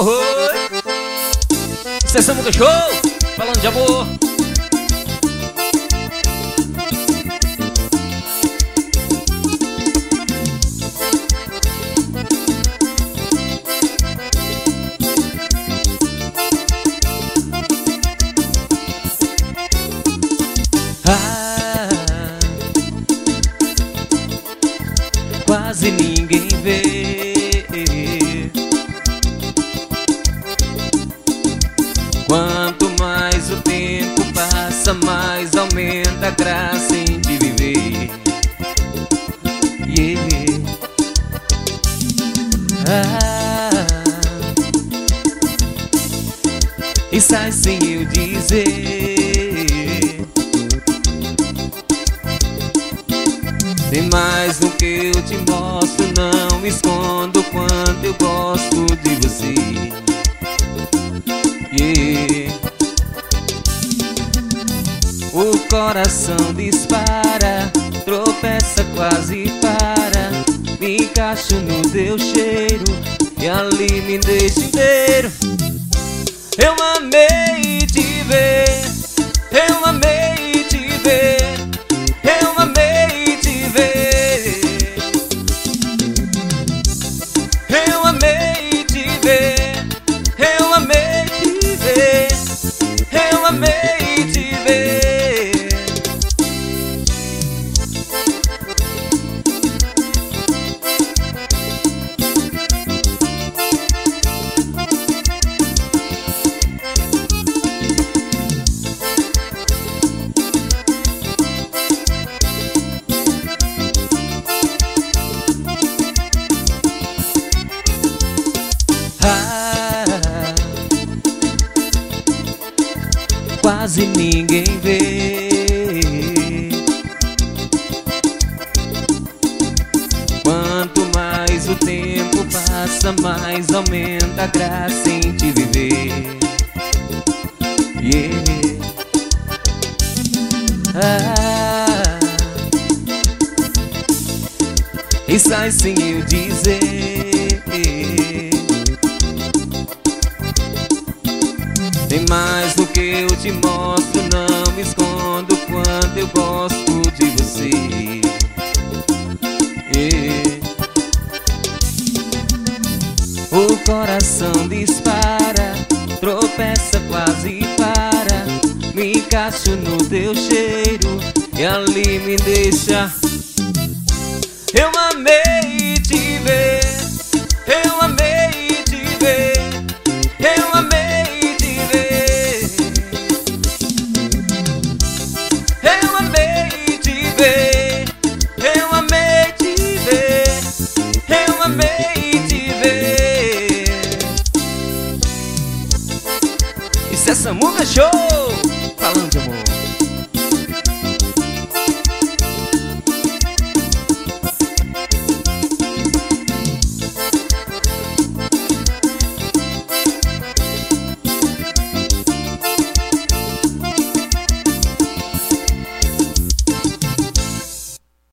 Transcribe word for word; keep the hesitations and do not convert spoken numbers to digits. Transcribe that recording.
Oi, Sessão Muca Show, falando de amor. Ah, quase ninguém vê. Quanto mais o tempo passa, mais aumenta a graça em te viver. Yeah. Ah, e sai sem eu dizer. Tem mais do que eu te mostro, não escondo quanto eu gosto de você. Yeah. O coração dispara, tropeça, quase para. Me encaixo no teu cheiro e ali me deixo inteiro. Eu amei te ver, eu amei te ver, eu amei te ver, eu amei te ver, eu amei te ver, eu amei te ver. Ah, quase ninguém vê. Quanto mais o tempo passa, mais aumenta a graça em te viver. Yeah. Ah, e sai sem eu dizer. Tem mais do que eu te mostro, não me escondo quanto eu gosto de você. Yeah. O coração dispara, tropeça, quase para. Me encaixo no teu cheiro e ali me deixa. Eu amei te ver, eu amei te ver, eu amei te ver, eu amei te ver, eu amei te ver, eu amei te ver. Isso é Samuca Show, falando de amor.